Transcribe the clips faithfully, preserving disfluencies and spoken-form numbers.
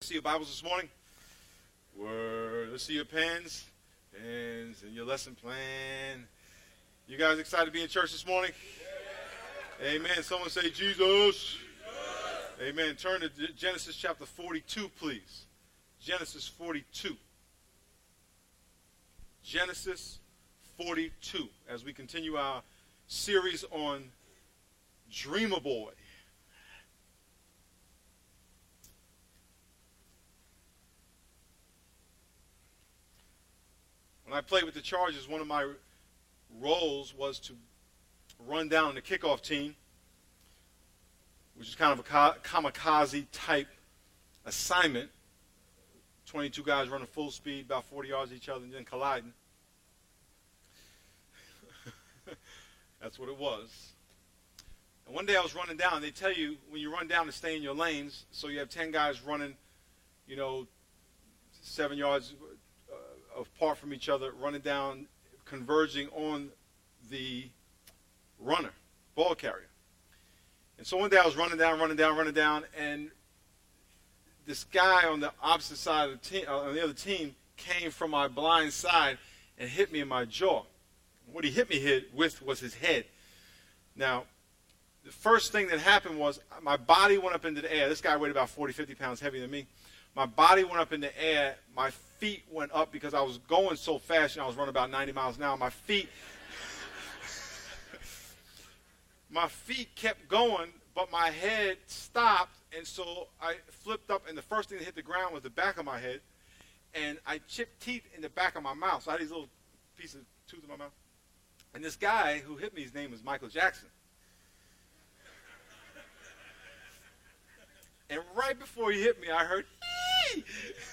See your Bibles this morning? Word. Let's see your pens, pens, and your lesson plan. You guys excited to be in church this morning? Yeah. Amen. Someone say Jesus. Jesus. Amen. Turn to Genesis chapter forty-two, please. Genesis forty-two. Genesis forty-two. As we continue our series on Dreamer Boy. When I played with the Chargers, one of my roles was to run down the kickoff team, which is kind of a kamikaze type assignment. twenty-two guys running full speed, about forty yards each other, and then colliding. That's what it was. And one day I was running down. They tell you when you run down to stay in your lanes, so you have ten guys running, you know, seven yards apart from each other, running down, converging on the runner, ball carrier. And so one day I was running down, running down, running down, and this guy on the opposite side of the team, uh, on the other team, came from my blind side and hit me in my jaw. What he hit me hit with was his head. Now, the first thing that happened was my body went up into the air. This guy weighed about forty, fifty pounds heavier than me. My body went up in the air. My feet went up because I was going so fast. You know, I was running about ninety miles an hour. My feet, my feet kept going, but my head stopped. And so I flipped up, and the first thing that hit the ground was the back of my head. And I chipped teeth in the back of my mouth. So I had these little pieces of tooth in my mouth. And this guy who hit me, his name was Michael Jackson. And right before he hit me, I heard, "Hee!"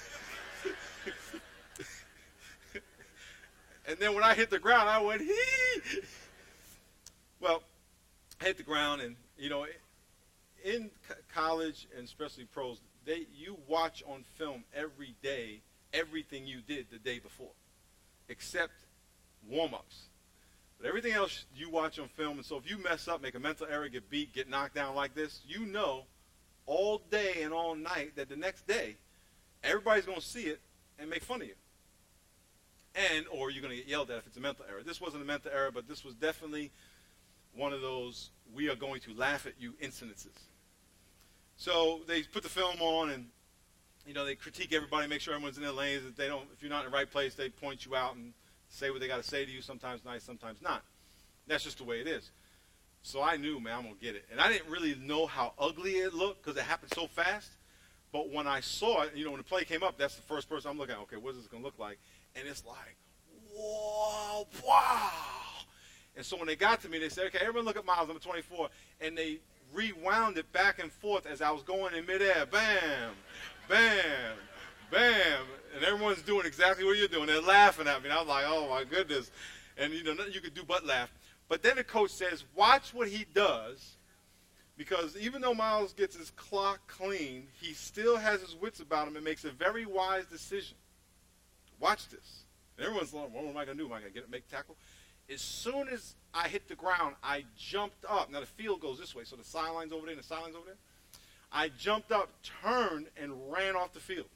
And then when I hit the ground, I went, "Hee!" Well, I hit the ground, and, you know, in college, and especially pros, they you watch on film every day everything you did the day before, except warm-ups. But everything else you watch on film, and so if you mess up, make a mental error, get beat, get knocked down like this, you know all day and all night that the next day, everybody's going to see it and make fun of you. And, or you're going to get yelled at if it's a mental error. This wasn't a mental error, but this was definitely one of those we are going to laugh at you incidences. So they put the film on, and, you know, they critique everybody, make sure everyone's in their lanes. If they don't, if you're not in the right place, they point you out and say what they got to say to you, sometimes nice, sometimes not. That's just the way it is. So I knew, man, I'm going to get it. And I didn't really know how ugly it looked because it happened so fast. But when I saw it, you know, when the play came up, that's the first person I'm looking at. Okay, what is this going to look like? And it's like, whoa, wow. And so when they got to me, they said, okay, everyone look at Miles, number twenty-four. And they rewound it back and forth as I was going in midair. Bam, bam, bam. And everyone's doing exactly what you're doing. They're laughing at me. And I was like, oh, my goodness. And, you know, nothing you could do but laugh. But then the coach says, watch what he does, because even though Miles gets his clock clean, he still has his wits about him and makes a very wise decision. Watch this. And everyone's like, what am I going to do? Am I going to get it, make tackle? As soon as I hit the ground, I jumped up. Now, the field goes this way, so the sideline's over there and the sideline's over there. I jumped up, turned, and ran off the field.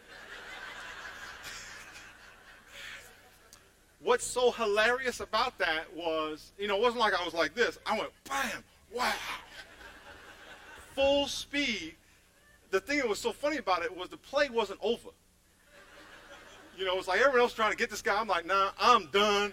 What's so hilarious about that was, you know, it wasn't like I was like this. I went, bam, wow. Full speed. The thing that was so funny about it was the play wasn't over. You know, it's like everyone else trying to get this guy. I'm like, nah, I'm done.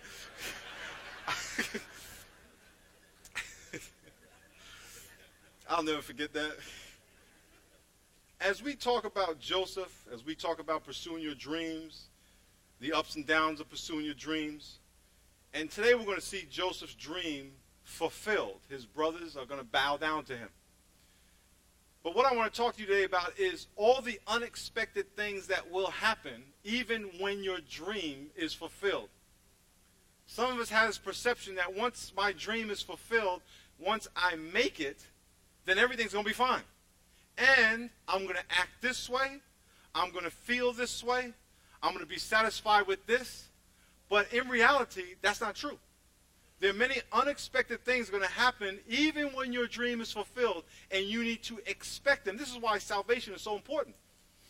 I'll never forget that. As we talk about Joseph, as we talk about pursuing your dreams, the ups and downs of pursuing your dreams. And today we're going to see Joseph's dream fulfilled. His brothers are going to bow down to him. But what I want to talk to you today about is all the unexpected things that will happen even when your dream is fulfilled. Some of us have this perception that once my dream is fulfilled, once I make it, then everything's going to be fine. And I'm going to act this way. I'm going to feel this way. I'm going to be satisfied with this. But in reality, that's not true. There are many unexpected things going to happen even when your dream is fulfilled, and you need to expect them. This is why salvation is so important.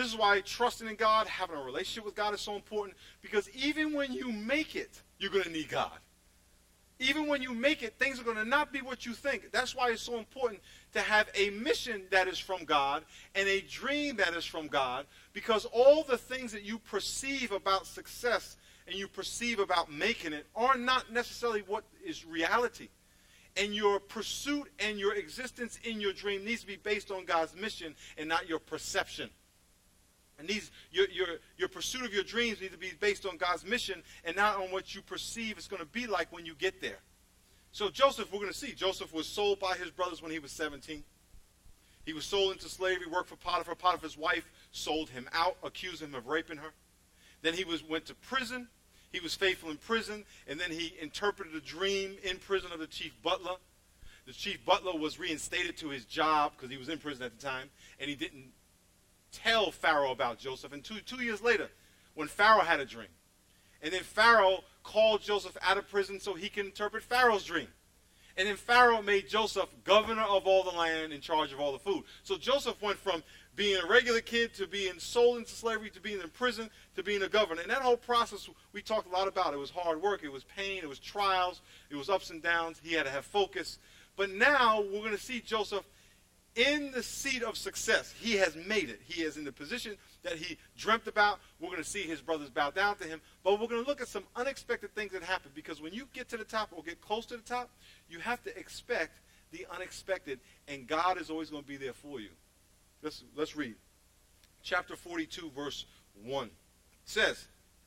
This is why trusting in God, having a relationship with God is so important, because even when you make it, you're going to need God. Even when you make it, things are going to not be what you think. That's why it's so important to have a mission that is from God and a dream that is from God, because all the things that you perceive about success and you perceive about making it are not necessarily what is reality. And your pursuit and your existence in your dream needs to be based on God's mission and not your perception. And these, your, your, your pursuit of your dreams needs to be based on God's mission and not on what you perceive it's going to be like when you get there. So Joseph, we're going to see, Joseph was sold by his brothers when he was seventeen. He was sold into slavery, worked for Potiphar. Potiphar's wife sold him out, accused him of raping her. Then he was, went to prison. He was faithful in prison, and then he interpreted a dream in prison of the chief butler. The chief butler was reinstated to his job because he was in prison at the time, and he didn't tell Pharaoh about Joseph. And two, two years later, when Pharaoh had a dream, and then Pharaoh called Joseph out of prison so he can interpret Pharaoh's dream. And then Pharaoh made Joseph governor of all the land, in charge of all the food. So Joseph went from being a regular kid to being sold into slavery to being in prison to being a governor. And that whole process we talked a lot about. It was hard work. It was pain. It was trials. It was ups and downs. He had to have focus. But now we're going to see Joseph in the seat of success. He has made it. He is in the position that he dreamt about. We're going to see his brothers bow down to him. But we're going to look at some unexpected things that happen, because when you get to the top or get close to the top, you have to expect the unexpected, and God is always going to be there for you. Let's, let's read. Chapter forty-two, verse one. It says,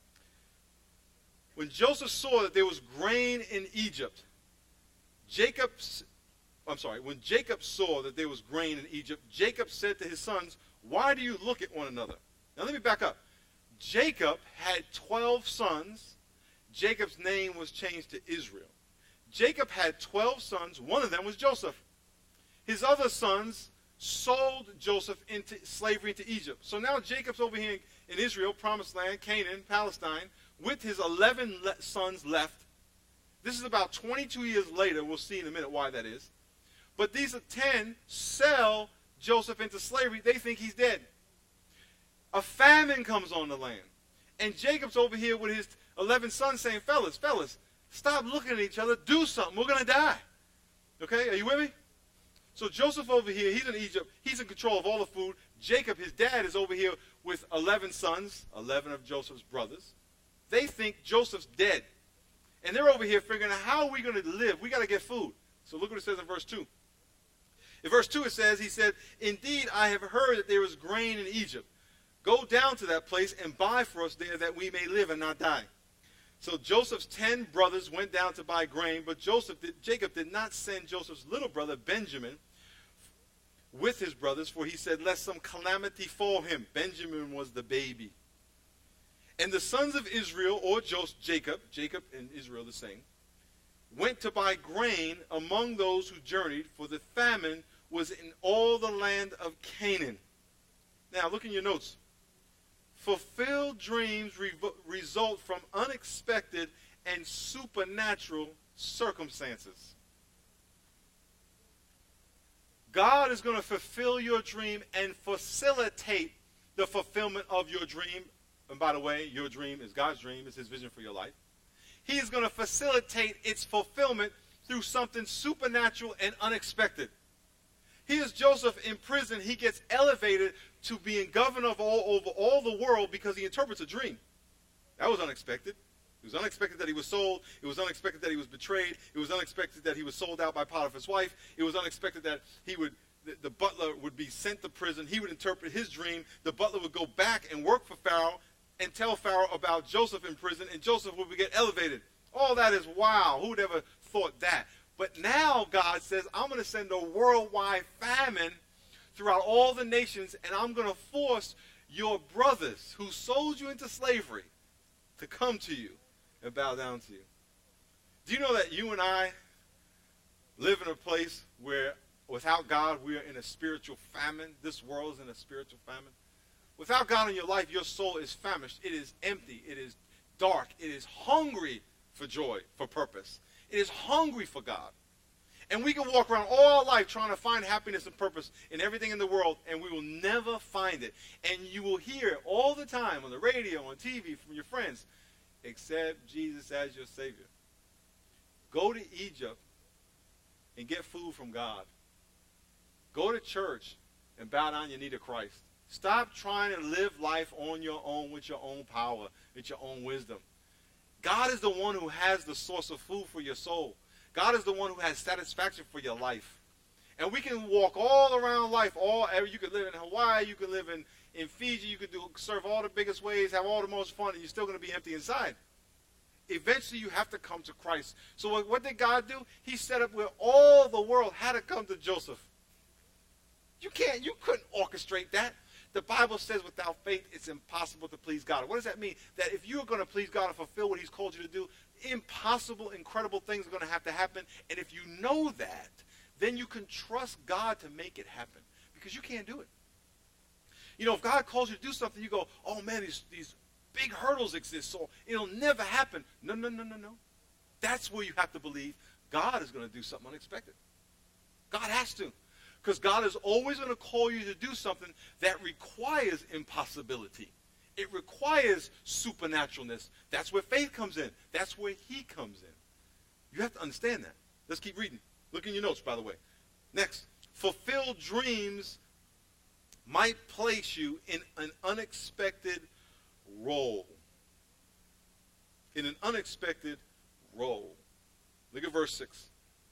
when Joseph saw that there was grain in Egypt, Jacob's I'm sorry, when Jacob saw that there was grain in Egypt, Jacob said to his sons, why do you look at one another? Now let me back up. Jacob had twelve sons. Jacob's name was changed to Israel. Jacob had twelve sons. One of them was Joseph. His other sons sold Joseph into slavery into Egypt. So now Jacob's over here in Israel, promised land, Canaan, Palestine, with his eleven le- sons left. This is about twenty-two years later. We'll see in a minute why that is. But these ten sell Joseph into slavery. They think he's dead. A famine comes on the land. And Jacob's over here with his eleven sons saying, fellas, fellas, stop looking at each other. Do something. We're going to die. Okay, are you with me? So Joseph over here, he's in Egypt. He's in control of all the food. Jacob, his dad, is over here with eleven sons, eleven of Joseph's brothers. They think Joseph's dead. And they're over here figuring out, how are we going to live? We got to get food. So look what it says in verse two. In verse two it says, he said, indeed, I have heard that there is grain in Egypt. Go down to that place and buy for us there that we may live and not die. So Joseph's ten brothers went down to buy grain, but Joseph did, Jacob did not send Joseph's little brother Benjamin with his brothers, for he said, lest some calamity fall him. Benjamin was the baby. And the sons of Israel, or Joseph, Jacob, Jacob and Israel the same, went to buy grain among those who journeyed, for the famine was in all the land of Canaan. Now, look in your notes. Fulfilled dreams re- result from unexpected and supernatural circumstances. God is going to fulfill your dream and facilitate the fulfillment of your dream. And by the way, your dream is God's dream. It's his vision for your life. He is going to facilitate its fulfillment through something supernatural and unexpected. Here's Joseph in prison. He gets elevated to being governor of all over all the world because he interprets a dream. That was unexpected. It was unexpected that he was sold. It was unexpected that he was betrayed. It was unexpected that he was sold out by Potiphar's wife. It was unexpected that he would, the, the butler would be sent to prison. He would interpret his dream. The butler would go back and work for Pharaoh and tell Pharaoh about Joseph in prison, and Joseph would get elevated. All that is wow. Who would ever thought that? But now God says, I'm going to send a worldwide famine throughout all the nations, and I'm going to force your brothers who sold you into slavery to come to you and bow down to you. Do you know that you and I live in a place where without God we are in a spiritual famine? This world is in a spiritual famine. Without God in your life, your soul is famished. It is empty. It is dark. It is hungry for joy, for purpose. It is hungry for God. And we can walk around all our life trying to find happiness and purpose in everything in the world, and we will never find it. And you will hear it all the time on the radio, on T V, from your friends. Accept Jesus as your Savior. Go to Egypt and get food from God. Go to church and bow down your knee to Christ. Stop trying to live life on your own with your own power, with your own wisdom. God is the one who has the source of food for your soul. God is the one who has satisfaction for your life. And we can walk all around life. All you could live in Hawaii, you could live in, in Fiji, you could do serve all the biggest ways, have all the most fun, and you're still going to be empty inside. Eventually you have to come to Christ. So what, what did God do? He set up where all the world had to come to Joseph. You can't, you couldn't orchestrate that. The Bible says without faith it's impossible to please God. What does that mean? That if you're going to please God and fulfill what he's called you to do, impossible, incredible things are going to have to happen. And if you know that, then you can trust God to make it happen. Because you can't do it. You know, if God calls you to do something, you go, oh man, these, these big hurdles exist, so it'll never happen. No, no, no, no, no. That's where you have to believe God is going to do something unexpected. God has to. Because God is always going to call you to do something that requires impossibility. It requires supernaturalness. That's where faith comes in. That's where he comes in. You have to understand that. Let's keep reading. Look in your notes, by the way. Next. Fulfilled dreams might place you in an unexpected role. In an unexpected role. Look at verse six.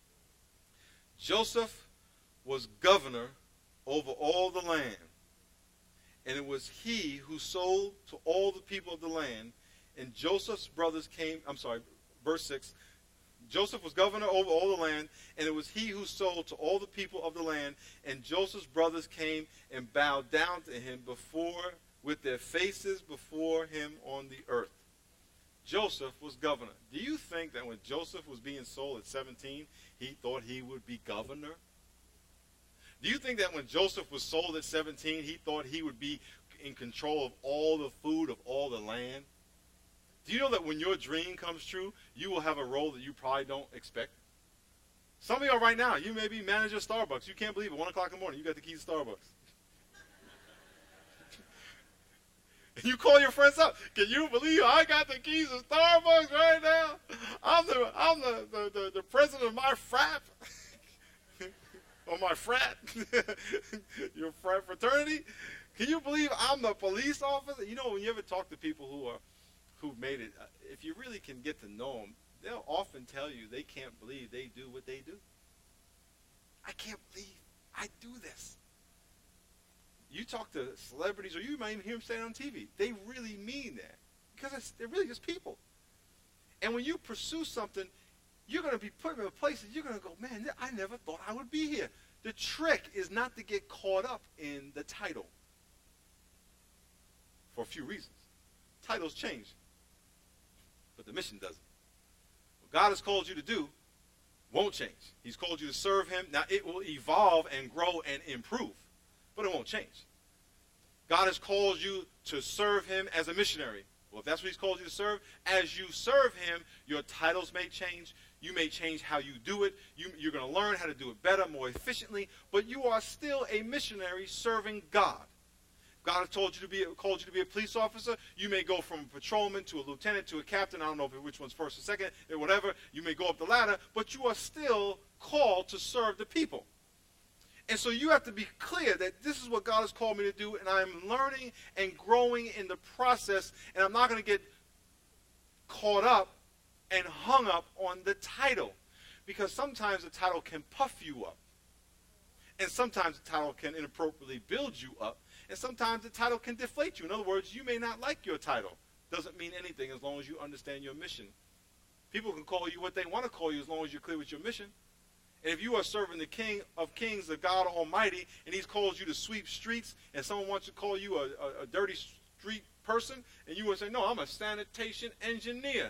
Joseph was governor over all the land, and it was he who sold to all the people of the land, and Joseph's brothers came, I'm sorry, verse six, Joseph was governor over all the land, and it was he who sold to all the people of the land, and Joseph's brothers came and bowed down to him before, with their faces before him on the earth. Joseph was governor. Do you think that when Joseph was being sold at seventeen, he thought he would be governor? Do you think that when Joseph was sold at seventeen, he thought he would be in control of all the food of all the land? Do you know that when your dream comes true, you will have a role that you probably don't expect? Some of y'all right now, you may be manager of Starbucks. You can't believe it. one o'clock in the morning, you got the keys to Starbucks. And you call your friends up. Can you believe I got the keys to Starbucks right now? I'm the, I'm the, the, the, the president of my frat. Or my frat, your frat fraternity. Can you believe I'm the police officer? You know, when you ever talk to people who are, who've made it, uh, if you really can get to know them, they'll often tell you they can't believe they do what they do. I can't believe I do this. You talk to celebrities, or you might even hear them say it on T V. They really mean that because it's, they're really just people. And when you pursue something, you're going to be put in a place that you're going to go, man, I never thought I would be here. The trick is not to get caught up in the title for a few reasons. Titles change, but the mission doesn't. What God has called you to do won't change. He's called you to serve him. Now, it will evolve and grow and improve, but it won't change. God has called you to serve him as a missionary. Well, if that's what he's called you to serve, as you serve him, your titles may change. You may change how you do it. You, you're going to learn how to do it better, more efficiently, but you are still a missionary serving God. God has told you to be, called you to be a police officer. You may go from a patrolman to a lieutenant to a captain. I don't know which one's first or second or whatever. You may go up the ladder, but you are still called to serve the people. And so you have to be clear that this is what God has called me to do, and I'm learning and growing in the process, and I'm not going to get caught up and hung up on the title, because sometimes the title can puff you up, and sometimes the title can inappropriately build you up, and sometimes the title can deflate you. In other words, you may not like your title. Doesn't mean anything as long as you understand your mission. People can call you what they want to call you as long as you're clear with your mission. And if you are serving the King of Kings, the God Almighty, and he's called you to sweep streets, and someone wants to call you a, a, a dirty street person, and you would say, no, I'm a sanitation engineer.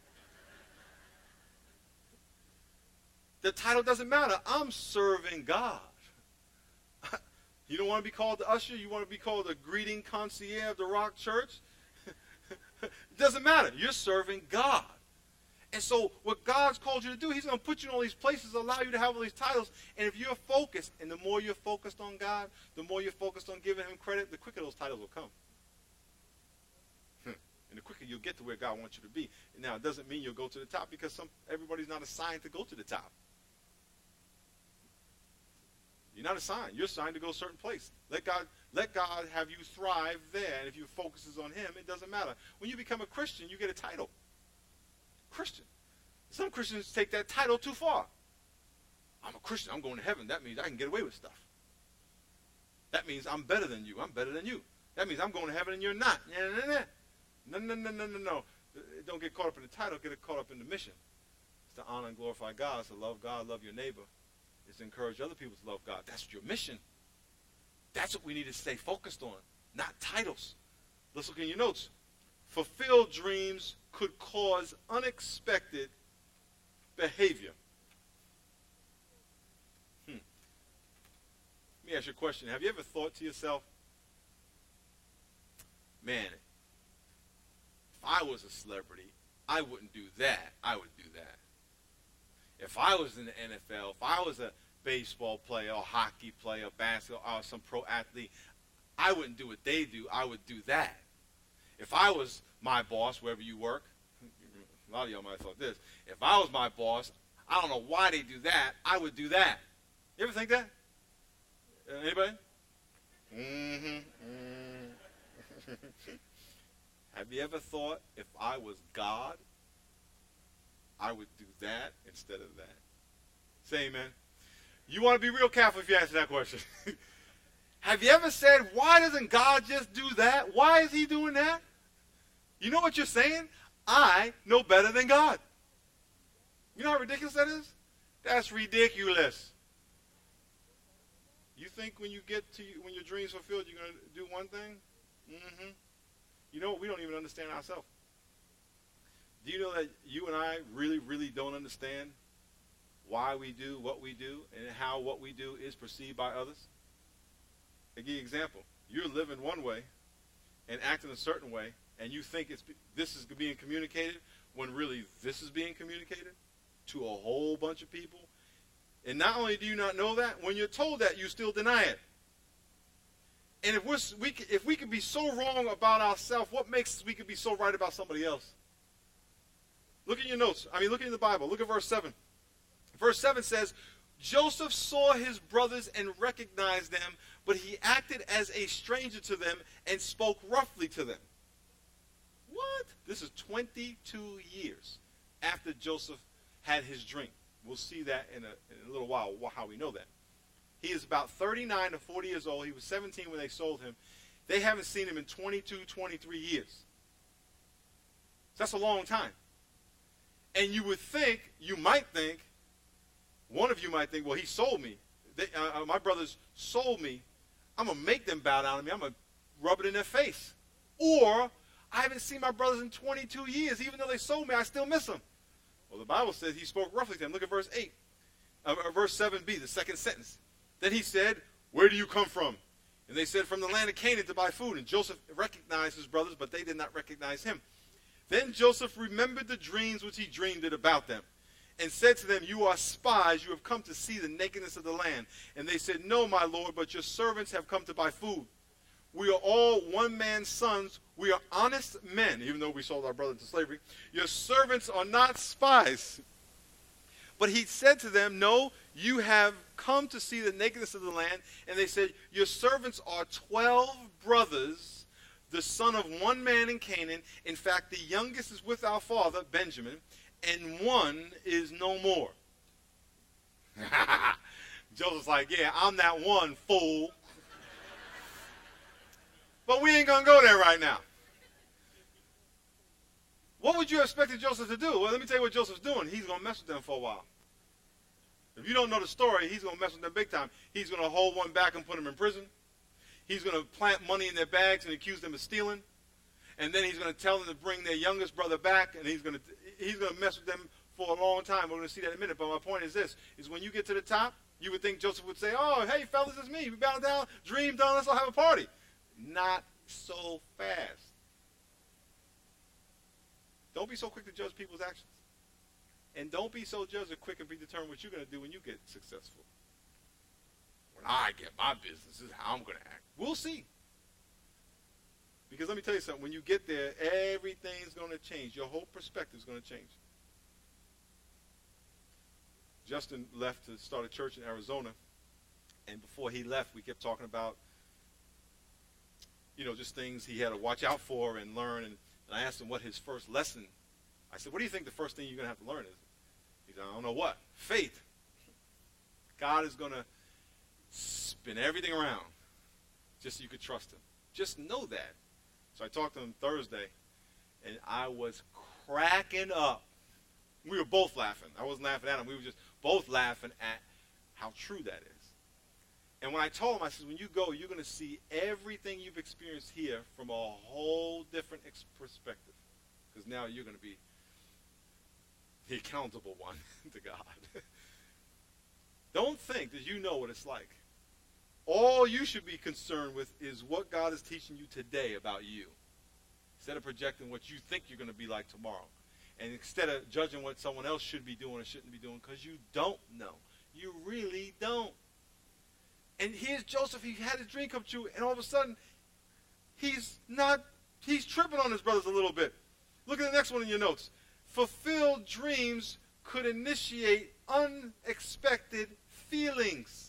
The title doesn't matter. I'm serving God. You don't want to be called the usher? You want to be called the greeting concierge of the Rock Church? It doesn't matter. You're serving God. And so what God's called you to do, he's going to put you in all these places, allow you to have all these titles. And if you're focused, and the more you're focused on God, the more you're focused on giving him credit, the quicker those titles will come. And the quicker you'll get to where God wants you to be. Now, it doesn't mean you'll go to the top, because some everybody's not assigned to go to the top. You're not assigned. You're assigned to go a certain place. Let God, let God have you thrive there. And if your focus is on him, it doesn't matter. When you become a Christian, you get a title. Christian. Some Christians take that title too far. I'm a Christian. I'm going to heaven. That means I can get away with stuff. That means I'm better than you. I'm better than you. That means I'm going to heaven and you're not. No, no, no, no, no, no. Don't get caught up in the title. Get caught up in the mission. It's to honor and glorify God. It's to love God, love your neighbor. It's to encourage other people to love God. That's your mission. That's what we need to stay focused on, not titles. Let's look in your notes. Fulfilled dreams could cause unexpected behavior. Hmm. Let me ask you a question. Have you ever thought to yourself, man, if I was a celebrity, I wouldn't do that. I would do that. If I was in the N F L, if I was a baseball player, or hockey player, basketball, or some pro athlete, I wouldn't do what they do. I would do that. If I was my boss, wherever you work, a lot of y'all might have thought this. If I was my boss, I don't know why they do that. I would do that. You ever think that? Uh, anybody? Mm-hmm. Mm-hmm. Have you ever thought, if I was God, I would do that instead of that? Say amen. You want to be real careful if you answer that question. Have you ever said, why doesn't God just do that? Why is he doing that? You know what you're saying? I know better than God. You know how ridiculous that is? That's ridiculous. You think when you get to, when your dreams fulfilled, you're going to do one thing? Mm-hmm. You know what? We don't even understand ourselves. Do you know that you and I really, really don't understand why we do what we do and how what we do is perceived by others? I'll give you an example. You're living one way and acting a certain way, and you think it's this is being communicated when really this is being communicated to a whole bunch of people. And not only do you not know that, when you're told that, you still deny it. And if, we're, we, if we could be so wrong about ourselves, what makes us we could be so right about somebody else? Look at your notes. I mean, look in the Bible. Look at verse seven. Verse seven says, Joseph saw his brothers and recognized them, but he acted as a stranger to them and spoke roughly to them. What? This is twenty-two years after Joseph had his dream. We'll see that in a, in a little while, how we know that. He is about thirty-nine to forty years old. He was seventeen when they sold him. They haven't seen him in twenty-two, twenty-three years. So that's a long time. And you would think, you might think, one of you might think, well, he sold me. They, uh, my brothers sold me. I'm going to make them bow down to me. I'm going to rub it in their face. Or, I haven't seen my brothers in twenty-two years. Even though they sold me, I still miss them. Well, the Bible says he spoke roughly to them. Look at verse eight. Uh, verse seven b, the second sentence. Then he said, where do you come from? And they said, from the land of Canaan to buy food. And Joseph recognized his brothers, but they did not recognize him. Then Joseph remembered the dreams which he dreamed it about them, and said to them, you are spies, you have come to see the nakedness of the land. And they said, no, my lord, but your servants have come to buy food. We are all one man's sons. We are honest men, even though we sold our brother into slavery. Your servants are not spies. But he said to them, no, you have come to see the nakedness of the land. And they said, your servants are twelve brothers, the son of one man in Canaan. In fact, the youngest is with our father, Benjamin, and one is no more. Joseph's like, yeah, I'm that one, fool. But we ain't going to go there right now. What would you have expected Joseph to do? Well, let me tell you what Joseph's doing. He's going to mess with them for a while. If you don't know the story, he's going to mess with them big time. He's going to hold one back and put them in prison. He's going to plant money in their bags and accuse them of stealing. And then he's going to tell them to bring their youngest brother back, and he's going to he's going to mess with them for a long time. We're going to see that in a minute. But my point is this, is when you get to the top, you would think Joseph would say, oh, hey, fellas, it's me. We bow down, dream done, let's all have a party. Not so fast. Don't be so quick to judge people's actions. And don't be so judged or quick and predetermined what you're going to do when you get successful. When I get my business, this is how I'm going to act. We'll see. Because let me tell you something. When you get there, everything's going to change. Your whole perspective is going to change. Justin left to start a church in Arizona. And before he left, we kept talking about, you know, just things he had to watch out for and learn. And, and I asked him what his first lesson. I said, what do you think the first thing you're going to have to learn is? He said, I don't know what. Faith. God is going to spin everything around just so you could trust him. Just know that. So I talked to him Thursday, and I was cracking up. We were both laughing. I wasn't laughing at him. We were just both laughing at how true that is. And when I told him, I said, when you go, you're going to see everything you've experienced here from a whole different ex- perspective. Because now you're going to be the accountable one to God. Don't think that you know what it's like. All you should be concerned with is what God is teaching you today about you. Instead of projecting what you think you're going to be like tomorrow. And instead of judging what someone else should be doing or shouldn't be doing, because you don't know. You really don't. And here's Joseph. He had his dream come true, and all of a sudden, he's not, he's tripping on his brothers a little bit. Look at the next one in your notes. Fulfilled dreams could initiate unexpected feelings.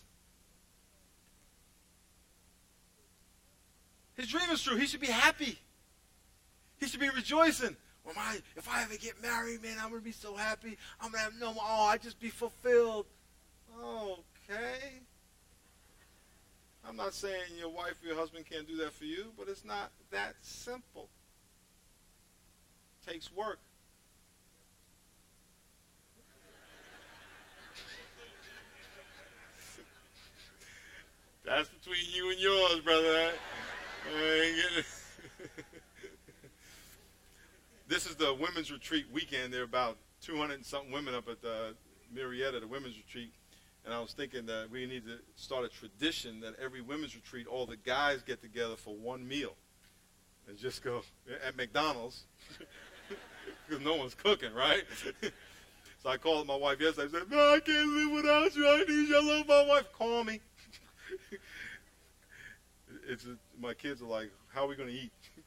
His dream is true. He should be happy. He should be rejoicing. Well, my, if I ever get married, man, I'm going to be so happy. I'm going to have no more. Oh, I just be fulfilled. Okay. I'm not saying your wife or your husband can't do that for you, but it's not that simple. It takes work. That's between you and yours, brother. I, I ain't getting it. This is the women's retreat weekend. There are about two hundred and something women up at the Marietta, the women's retreat. And I was thinking that we need to start a tradition that every women's retreat, all the guys get together for one meal. And just go at McDonald's. Because no one's cooking, right? So I called my wife yesterday. I said, no, I can't live without you. I need you. I love my wife. Call me. It's a, my kids are like, how are we going to eat?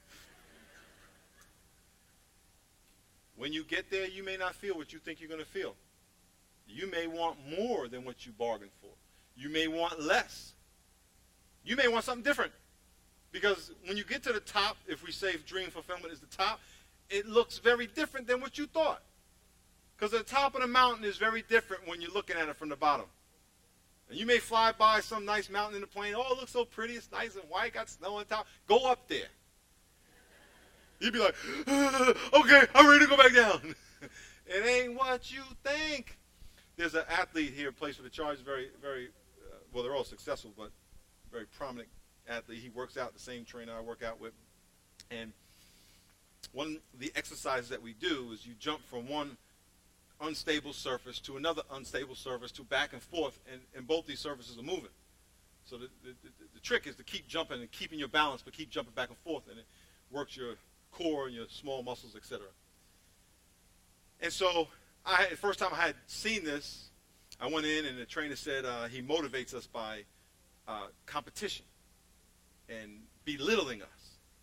When you get there, you may not feel what you think you're going to feel. You may want more than what you bargained for. You may want less. You may want something different. Because when you get to the top, if we say dream fulfillment is the top, it looks very different than what you thought. Because the top of the mountain is very different when you're looking at it from the bottom. And you may fly by some nice mountain in the plain. Oh, it looks so pretty. It's nice and white. Got snow on top. Go up there. You'd be like, ah, okay, I'm ready to go back down. It ain't what you think. There's an athlete here, plays for the Chargers, very, very, uh, well, they're all successful, but very prominent athlete. He works out, the same trainer I work out with. And one of the exercises that we do is you jump from one unstable surface to another unstable surface to back and forth, and, and both these surfaces are moving. So the, the, the, the trick is to keep jumping and keeping your balance, but keep jumping back and forth, and it works your core and your small muscles, et cetera. And so I, the first time I had seen this, I went in and the trainer said uh, he motivates us by uh, competition and belittling us.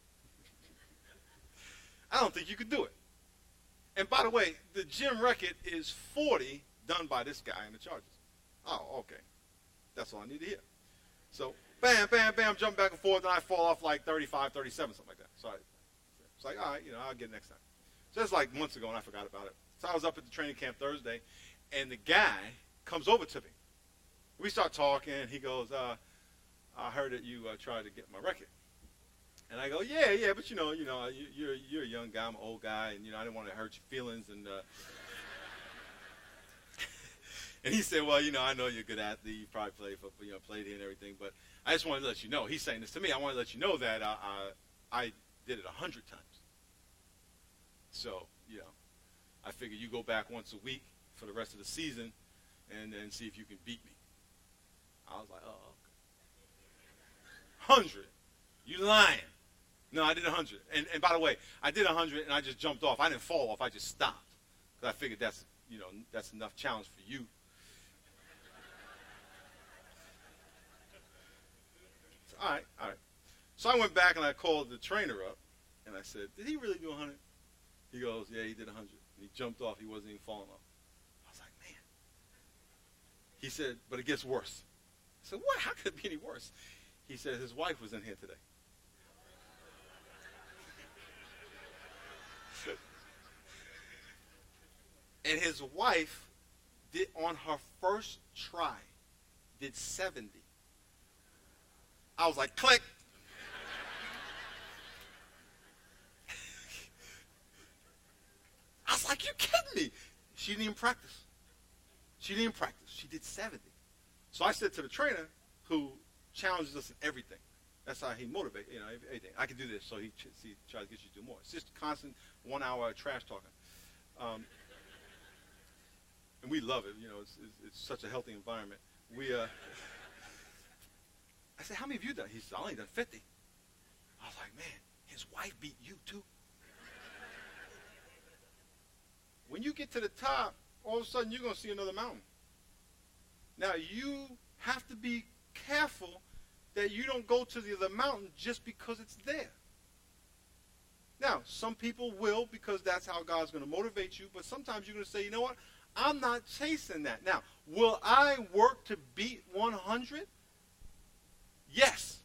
I don't think you could do it. And by the way, the gym record is forty done by this guy in the Chargers. Oh, okay. That's all I need to hear. So, bam, bam, bam, jump back and forth, and I fall off like thirty-five, thirty-seven, something like that. So I, it's like, all right, you know, I'll get it next time. So that's like months ago, and I forgot about it. So I was up at the training camp Thursday, and the guy comes over to me. We start talking, and he goes, uh, I heard that you uh, tried to get my record. And I go, yeah, yeah, but you know, you know, you, you're you're a young guy, I'm an old guy, and you know, I didn't want to hurt your feelings. And uh, and he said, well, you know, I know you're a good athlete, you probably played for, you know, played here and everything, but I just wanted to let you know. He's saying this to me. I want to let you know that uh, I I did it a hundred times. So, you know, I figure you go back once a week for the rest of the season, and then see if you can beat me. I was like, oh, okay. Hundred? You lying? No, I did a hundred. And and by the way, I did a hundred, and I just jumped off. I didn't fall off. I just stopped because I figured that's you know, that's enough challenge for you. So, all right, all right. So I went back and I called the trainer up, and I said, did he really do one hundred? He goes, yeah, he did one hundred. And he jumped off. He wasn't even falling off. I was like, man. He said, but it gets worse. I said, what? How could it be any worse? He said his wife was in here today. And his wife did, on her first try, did seventy. I was like, click. I was like, you kidding me? She didn't even practice. She didn't even practice. She did seventy. So I said to the trainer, who challenges us in everything. That's how he motivates, you know, everything. I can do this, so he, he tries to get you to do more. It's just constant one hour of trash talking. Um, and we love it. You know, it's, it's, it's such a healthy environment. We, uh, I said, how many have you done? He said, I only done fifty. I was like, man, his wife beat you too. When you get to the top, all of a sudden you're going to see another mountain. Now, you have to be careful that you don't go to the other mountain just because it's there. Now, some people will, because that's how God's going to motivate you, but sometimes you're going to say, you know what, I'm not chasing that. Now, will I work to beat one hundred? Yes.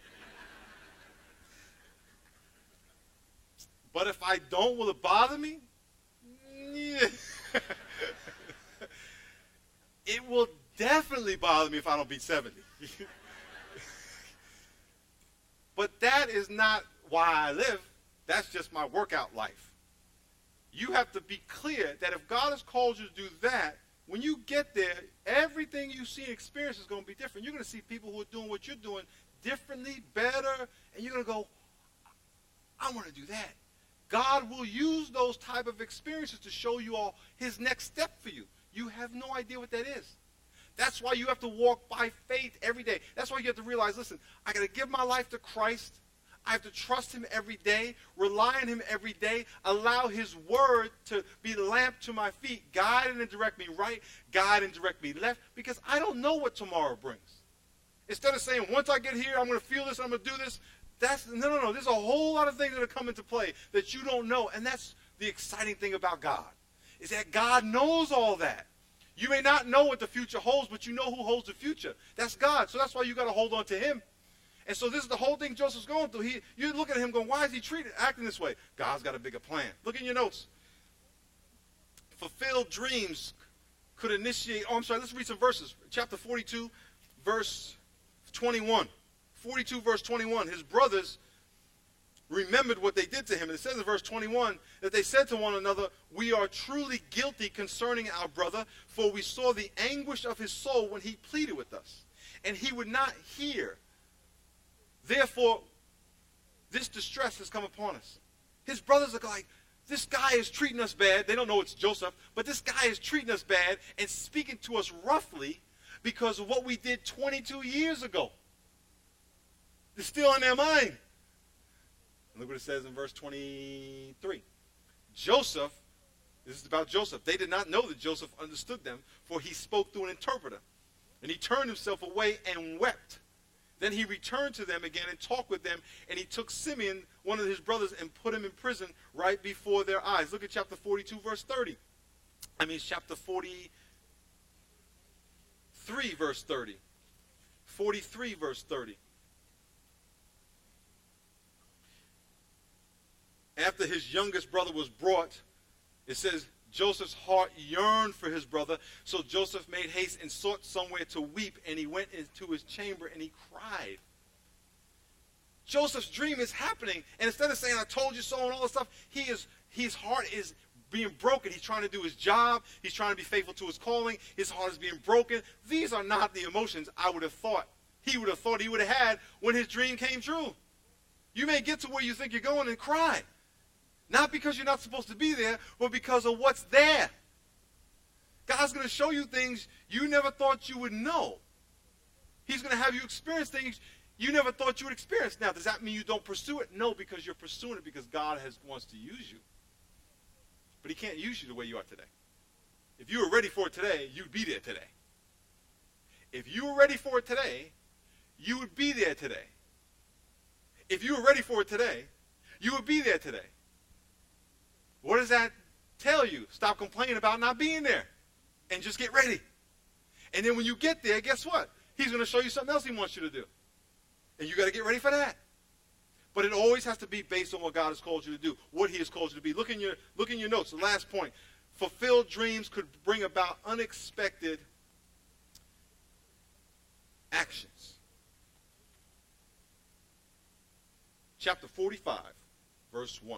But if I don't, will it bother me? Yeah. It will definitely bother me if I don't beat seventy. But that is not why I live. That's just my workout life. You have to be clear that if God has called you to do that, when you get there, everything you see and experience is going to be different. You're going to see people who are doing what you're doing differently, better, and you're going to go, I want to do that. God will use those type of experiences to show you all his next step for you. You have no idea what that is. That's why you have to walk by faith every day. That's why you have to realize, listen, I got to give my life to Christ. I have to trust him every day, rely on him every day, allow his word to be the lamp to my feet, guide and direct me right, guide and direct me left, because I don't know what tomorrow brings. Instead of saying, once I get here, I'm going to feel this, I'm going to do this, that's, no, no, no. There's a whole lot of things that are coming into play that you don't know, and that's the exciting thing about God, is that God knows all that. You may not know what the future holds, but you know who holds the future. That's God, so that's why you got to hold on to him. And so this is the whole thing Joseph's going through. He, you look at him going, why is he treated, acting this way? God's got a bigger plan. Look in your notes. Fulfilled dreams could initiate, oh, I'm sorry, let's read some verses. Chapter forty-two, verse twenty-one. forty-two, verse twenty-one. His brothers remembered what they did to him. And it says in verse twenty-one that they said to one another, we are truly guilty concerning our brother, for we saw the anguish of his soul when he pleaded with us. And he would not hear. Therefore, this distress has come upon us. His brothers are like, this guy is treating us bad. They don't know it's Joseph, but this guy is treating us bad and speaking to us roughly because of what we did twenty-two years ago. It's still on their mind. And look what it says in verse twenty-three. Joseph, this is about Joseph. They did not know that Joseph understood them, for he spoke through an interpreter. And he turned himself away and wept. Then he returned to them again and talked with them, and he took Simeon, one of his brothers, and put him in prison right before their eyes. Look at chapter forty-two, verse thirty. I mean, chapter forty-three, verse thirty. forty-three, verse thirty. After his youngest brother was brought, it says, Joseph's heart yearned for his brother, so Joseph made haste and sought somewhere to weep, and he went into his chamber and he cried. Joseph's dream is happening, and instead of saying, I told you so and all this stuff, he is, his heart is being broken. He's trying to do his job. He's trying to be faithful to his calling. His heart is being broken. These are not the emotions I would have thought he would have thought he would have had when his dream came true. You may get to where you think you're going and cry. Not because you're not supposed to be there, but because of what's there. God's going to show you things you never thought you would know. He's going to have you experience things you never thought you would experience. Now, does that mean you don't pursue it? No, because you're pursuing it because God has wants to use you. But he can't use you the way you are today. If you were ready for it today, you'd be there today. If you were ready for it today, you would be there today. If you were ready for it today, you would be there today. What does that tell you? Stop complaining about not being there and just get ready. And then when you get there, guess what? He's going to show you something else he wants you to do. And you got to get ready for that. But it always has to be based on what God has called you to do, what he has called you to be. Look in your, look in your notes. The last point. Fulfilled dreams could bring about unexpected actions. Chapter forty-five, verse one.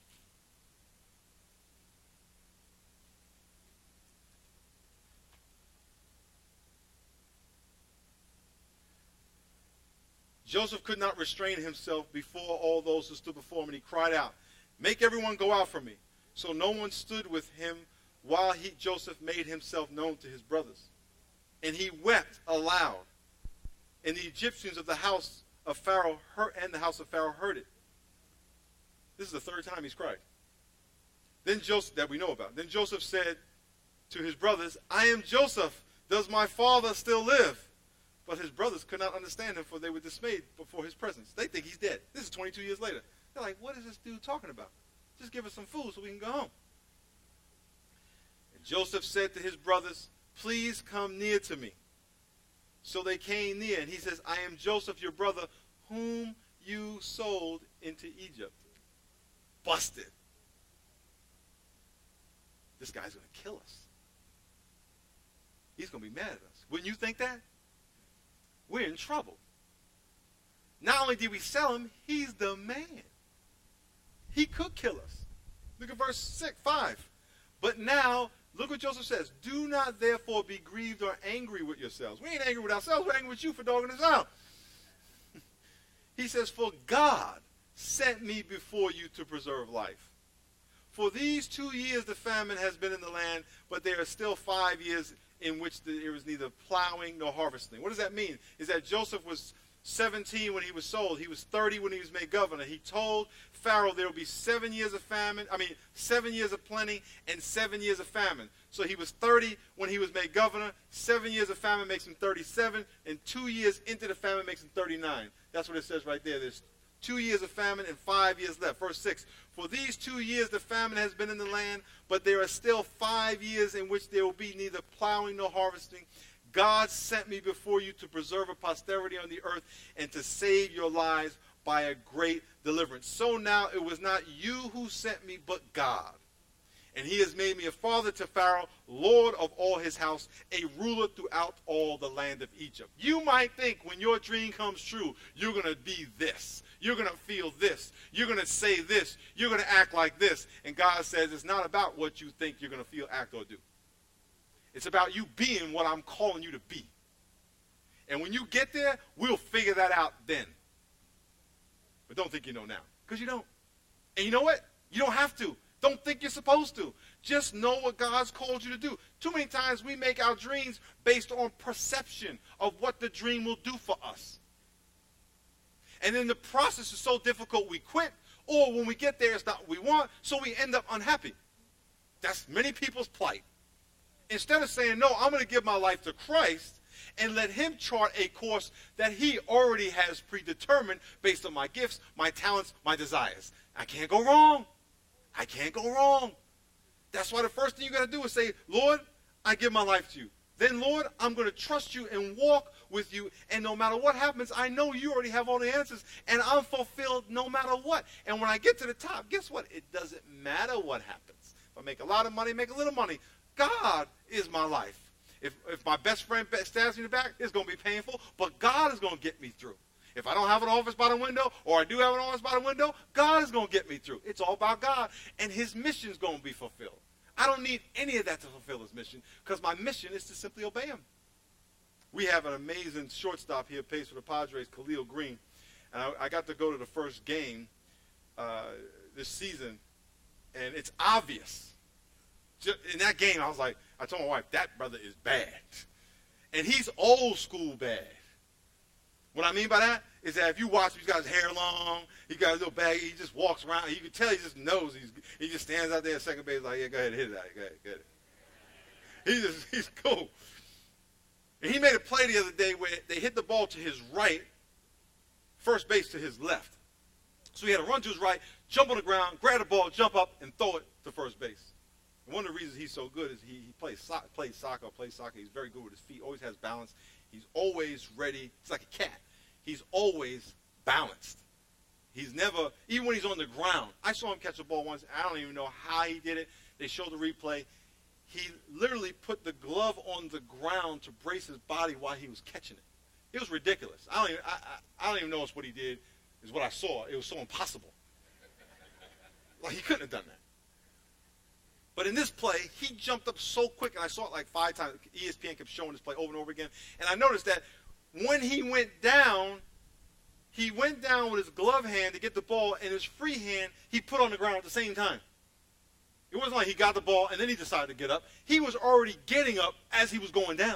Joseph could not restrain himself before all those who stood before him, and he cried out, "Make everyone go out from me." So no one stood with him while he, Joseph made himself known to his brothers. And he wept aloud. And the Egyptians of the house of Pharaoh heard, and the house of Pharaoh heard it. This is the third time he's cried. Then Joseph, that we know about. Then Joseph said to his brothers, "I am Joseph. Does my father still live?" But his brothers could not understand him, for they were dismayed before his presence. They think he's dead. This is twenty-two years later. They're like, what is this dude talking about? Just give us some food so we can go home. And Joseph said to his brothers, "Please come near to me." So they came near, and he says, "I am Joseph, your brother, whom you sold into Egypt." Busted. This guy's going to kill us. He's going to be mad at us. Wouldn't you think that? We're in trouble. Not only did we sell him, he's the man. He could kill us. Look at verse six, five. But now, look what Joseph says. "Do not therefore be grieved or angry with yourselves." We ain't angry with ourselves. We're angry with you for dogging us out. He says, "For God sent me before you to preserve life. For these two years the famine has been in the land, but there are still five years in which there is neither plowing nor harvesting." What does that mean? Is that Joseph was seventeen when he was sold. He was thirty when he was made governor. He told Pharaoh there will be seven years of famine, I mean, seven years of plenty and seven years of famine. So he was thirty when he was made governor. Seven years of famine makes him thirty-seven, and two years into the famine makes him thirty-nine. That's what it says right there. There's two years of famine and five years left. Verse six. "For these two years the famine has been in the land, but there are still five years in which there will be neither plowing nor harvesting. God sent me before you to preserve a posterity on the earth and to save your lives by a great deliverance. So now it was not you who sent me, but God. And he has made me a father to Pharaoh, Lord of all his house, a ruler throughout all the land of Egypt." You might think when your dream comes true, you're going to be this. You're going to feel this. You're going to say this. You're going to act like this. And God says it's not about what you think you're going to feel, act, or do. It's about you being what I'm calling you to be. And when you get there, we'll figure that out then. But don't think you know now, because you don't. And you know what? You don't have to. Don't think you're supposed to. Just know what God's called you to do. Too many times we make our dreams based on perception of what the dream will do for us. And then the process is so difficult we quit, or when we get there it's not what we want, so we end up unhappy. That's many people's plight. Instead of saying, no, I'm going to give my life to Christ and let him chart a course that he already has predetermined based on my gifts, my talents, my desires. I can't go wrong. I can't go wrong. That's why the first thing you got to do is say, Lord, I give my life to you. Then, Lord, I'm going to trust you and walk with you. And no matter what happens, I know you already have all the answers. And I'm fulfilled no matter what. And when I get to the top, guess what? It doesn't matter what happens. If I make a lot of money, make a little money. God is my life. If, if my best friend stabs me in the back, it's going to be painful. But God is going to get me through. If I don't have an office by the window, or I do have an office by the window, God is going to get me through. It's all about God. And his mission is going to be fulfilled. I don't need any of that to fulfill his mission, because my mission is to simply obey him. We have an amazing shortstop here, plays for the Padres, Khalil Green. And I, I got to go to the first game uh, this season, and it's obvious. Just in that game, I was like, I told my wife, that brother is bad. And he's old school bad. What I mean by that is that if you watch him, he's got his hair long, he got a little baggy, he just walks around, you can tell he just knows, he's, he just stands out there at second base like, yeah, go ahead, hit it out, go ahead, go ahead. He's just, he's cool. And he made a play the other day where they hit the ball to his right, first base to his left. So he had to run to his right, jump on the ground, grab the ball, jump up, and throw it to first base. And one of the reasons he's so good is he, he plays, so, plays soccer, plays soccer. He's very good with his feet, always has balance. He's always ready. He's like a cat. He's always balanced. He's never, even when he's on the ground. I saw him catch a ball once. I don't even know how he did it. They showed the replay. He literally put the glove on the ground to brace his body while he was catching it. It was ridiculous. I don't even, I, I, I don't even know what he did. Is what I saw. It was so impossible. Like, he couldn't have done that. But in this play, he jumped up so quick, and I saw it like five times. E S P N kept showing this play over and over again. And I noticed that when he went down, he went down with his glove hand to get the ball, and his free hand he put on the ground at the same time. It wasn't like he got the ball, and then he decided to get up. He was already getting up as he was going down.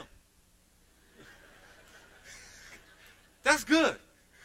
That's good.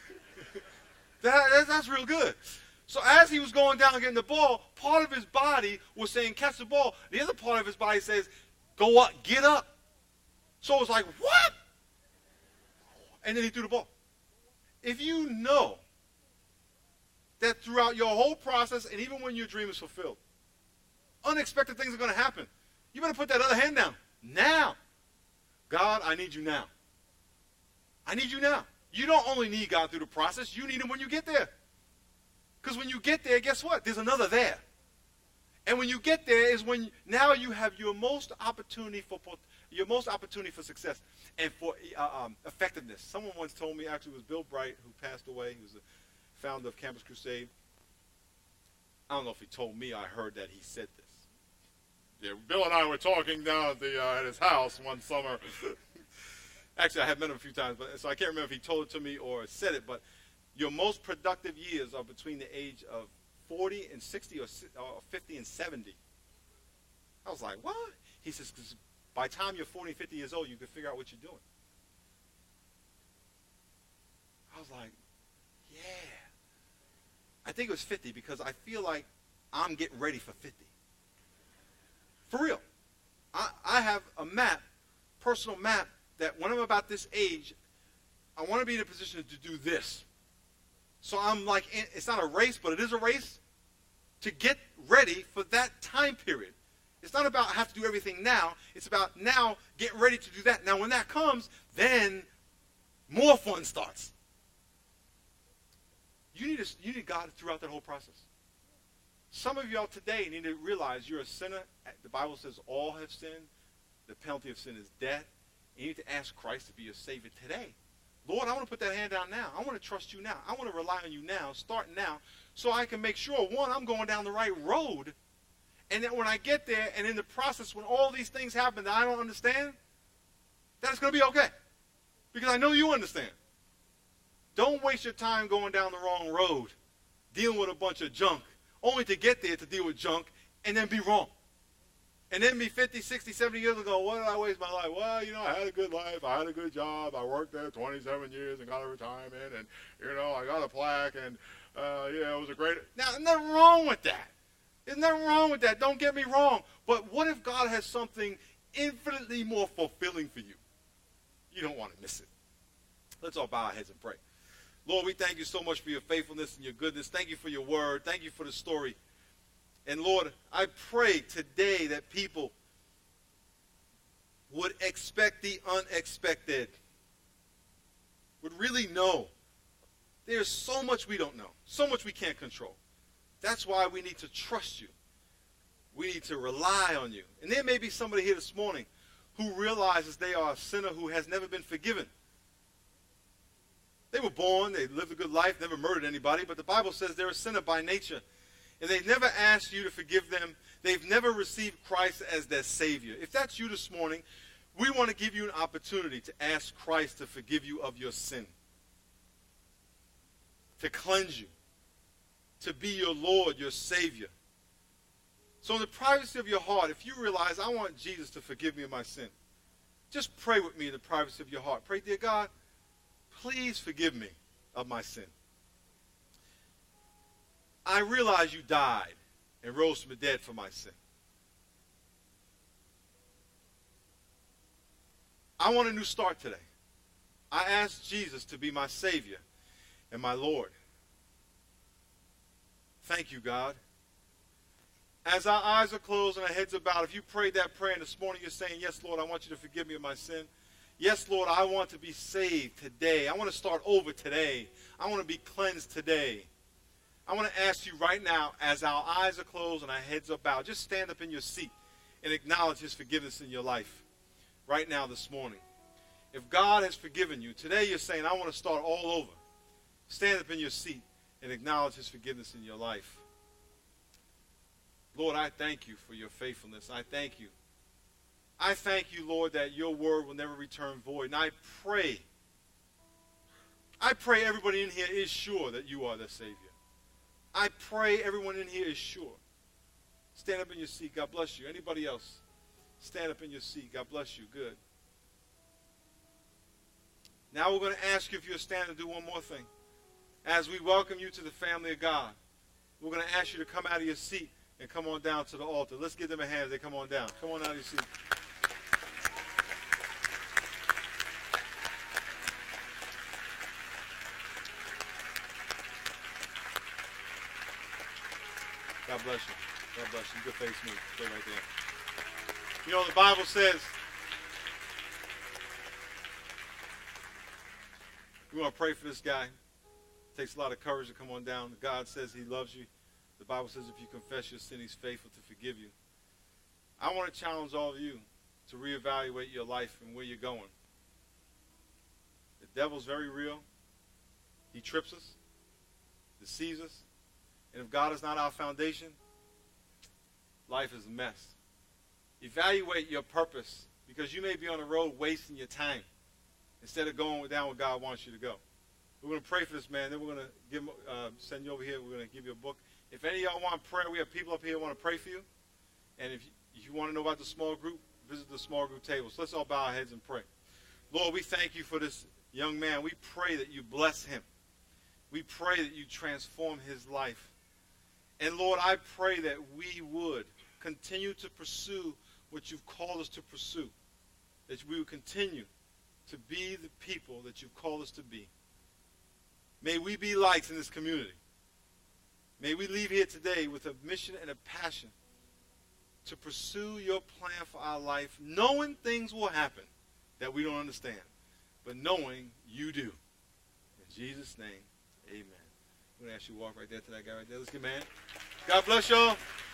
That, that's real good. So as he was going down and getting the ball, part of his body was saying, catch the ball. The other part of his body says, go up, get up. So it was like, what? And then he threw the ball. If you know that throughout your whole process, and even when your dream is fulfilled, unexpected things are going to happen, you better put that other hand down. Now. God, I need you now. I need you now. You don't only need God through the process, you need him when you get there. Because when you get there, guess what? There's another there. And when you get there is when now you have your most opportunity for your most opportunity for success and for uh, um, effectiveness. Someone once told me, actually it was Bill Bright, who passed away. He was the founder of Campus Crusade. I don't know if he told me. I heard that he said this. Yeah, Bill and I were talking down at, the, uh, at his house one summer. Actually, I have met him a few times, but so I can't remember if he told it to me or said it, but your most productive years are between the age of forty and sixty or fifty and seventy. I was like, what? He says, because by the time you're forty, fifty years old, you can figure out what you're doing. I was like, yeah. I think it was fifty because I feel like I'm getting ready for fifty. For real. I, I have a map, personal map, that when I'm about this age, I want to be in a position to do this. So I'm like, it's not a race, but it is a race to get ready for that time period. It's not about I have to do everything now. It's about now getting ready to do that. Now when that comes, then more fun starts. You need, a, you need God throughout that whole process. Some of y'all today need to realize you're a sinner. The Bible says all have sinned. The penalty of sin is death. You need to ask Christ to be your Savior today. Lord, I want to put that hand down now. I want to trust you now. I want to rely on you now, start now, so I can make sure, one, I'm going down the right road, and that when I get there and in the process, when all these things happen that I don't understand, that it's going to be okay. Because I know you understand. Don't waste your time going down the wrong road, dealing with a bunch of junk, only to get there to deal with junk and then be wrong. And then be fifty, sixty, seventy years ago, what did I waste my life? Well, you know, I had a good life. I had a good job. I worked there twenty-seven years and got a retirement. And, you know, I got a plaque. And, uh, yeah, it was a great... Now, there's nothing wrong with that. There's nothing wrong with that. Don't get me wrong. But what if God has something infinitely more fulfilling for you? You don't want to miss it. Let's all bow our heads and pray. Lord, we thank you so much for your faithfulness and your goodness. Thank you for your word. Thank you for the story. And Lord, I pray today that people would expect the unexpected, would really know there's so much we don't know, so much we can't control. That's why we need to trust you. We need to rely on you. And there may be somebody here this morning who realizes they are a sinner who has never been forgiven. They were born, they lived a good life, never murdered anybody, but the Bible says they're a sinner by nature. And they've never asked you to forgive them. They've never received Christ as their Savior. If that's you this morning, we want to give you an opportunity to ask Christ to forgive you of your sin, to cleanse you, to be your Lord, your Savior. So in the privacy of your heart, if you realize, I want Jesus to forgive me of my sin, just pray with me in the privacy of your heart. Pray, dear God, please forgive me of my sin. I realize you died and rose from the dead for my sin. I want a new start today. I ask Jesus to be my Savior and my Lord. Thank you, God. As our eyes are closed and our heads are bowed, if you prayed that prayer and this morning you're saying, yes, Lord, I want you to forgive me of my sin. Yes, Lord, I want to be saved today. I want to start over today. I want to be cleansed today. I want to ask you right now, as our eyes are closed and our heads are bowed, just stand up in your seat and acknowledge his forgiveness in your life right now this morning. If God has forgiven you, today you're saying, I want to start all over. Stand up in your seat and acknowledge his forgiveness in your life. Lord, I thank you for your faithfulness. I thank you. I thank you, Lord, that your word will never return void. And I pray, I pray everybody in here is sure that you are their Savior. I pray everyone in here is sure. Stand up in your seat. God bless you. Anybody else? Stand up in your seat. God bless you. Good. Now we're going to ask you if you're standing to do one more thing. As we welcome you to the family of God, we're going to ask you to come out of your seat and come on down to the altar. Let's give them a hand as they come on down. Come on out of your seat. God bless you. God bless you. Good face me. Stay right there. You know, the Bible says, we want to pray for this guy. It takes a lot of courage to come on down. God says he loves you. The Bible says if you confess your sin, he's faithful to forgive you. I want to challenge all of you to reevaluate your life and where you're going. The devil's very real. He trips us, deceives us. And if God is not our foundation, life is a mess. Evaluate your purpose, because you may be on the road wasting your time instead of going down where God wants you to go. We're going to pray for this man. Then we're going to give him, uh, send you over here. We're going to give you a book. If any of y'all want prayer, we have people up here who want to pray for you. And if you, if you want to know about the small group, visit the small group table. So let's all bow our heads and pray. Lord, we thank you for this young man. We pray that you bless him. We pray that you transform his life. And Lord, I pray that we would continue to pursue what you've called us to pursue. That we would continue to be the people that you've called us to be. May we be lights in this community. May we leave here today with a mission and a passion to pursue your plan for our life, knowing things will happen that we don't understand, but knowing you do. In Jesus' name, amen. I'm going to ask you to walk right there to that guy right there. Let's get man. God bless y'all.